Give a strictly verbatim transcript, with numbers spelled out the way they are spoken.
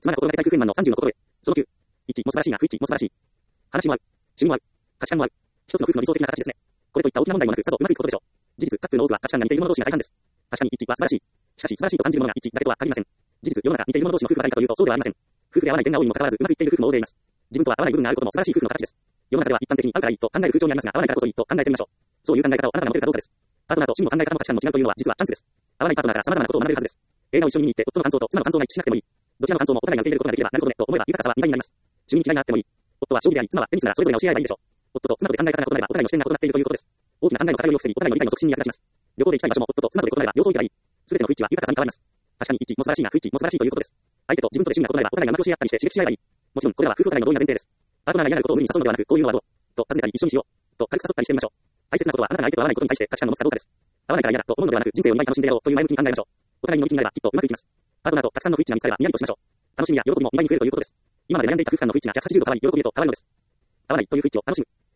妻が心がけたい夫婦円満のさんじゅうの心得。そのきゅう。いち、も素晴らしいが、不一致、も素晴らしい。話も合う。趣味も合う。価値観も合う。一つの夫婦の理想的な形ですね。これといった大きな問題もなく、さぞうまくいくことでしょう。事実、カップルの多くは価値観が似ている者同士が大半です。確かに一致は素晴らしい。しかし素晴らしいと感じるものが一致だけとは限りません。事実、世の中似ている者同士の夫婦が誰かというとそうではありません。夫婦で合わない点が多いにもかかわらず、うまくいっている夫婦も大勢います。自分とは合わない部分があることも素晴らしい夫婦の形です。世の中では一般的に合うからいいと考える風潮にありますが、合わないからこそいいと考えてみましょう。そういう考え方をあなたが持てるかどうかです。パートナーと趣味も考え方も価値観も違うというのは実はチャンスです。合わないパートナーから様々なことを学べるはずです。映画を一緒に見に行って夫の感想と妻の感想が一致しなくてもいい。どちらの感想もお互いが受け入れることができればなるほどねと思えば豊かさはにばいになります。趣味に違いがあってもいい。夫は将棋であり、妻はテニスならそれぞれの教え合いがいいでしょう。夫と妻とで考え方が異なればお互いの視点が異なっているということです。大きな考えの偏りを防ぎ、お互いの理解の促進に役立ちます。旅行で行きたい場所も夫と妻とで異なれば両方行けばいい。すべての不一致は豊かさに変わります。確かに一致も素晴らしいが不一致も素晴らしいということです。相手と自分とで趣味が異なればお互いがうまく教え合ったりして刺激し合えばいい。もちろんこれらは夫婦お互いの同意が前提です。パートナーが嫌なことを無理に誘うのではなく、こういうのはどうと尋ねたり一緒にしようと軽く誘ったりしてみましょう。大切なことはあなたが相手と合わないことに対して価値観を持つかどうかです。合わないから嫌だと思うのではなく、人生をにばい楽しんでやろうという前向きに考えましょう。お互いに乗り気になればきっとうまくいきます。パートナーとたくさんの不一致が見つかればにやりとしましょう。楽しみや喜びもにばいに増えるということです。今まで悩んでいた夫婦間の不一致がひゃくはちじゅうど変わり喜びへと変わるのです。合わないという不一致を楽しむ。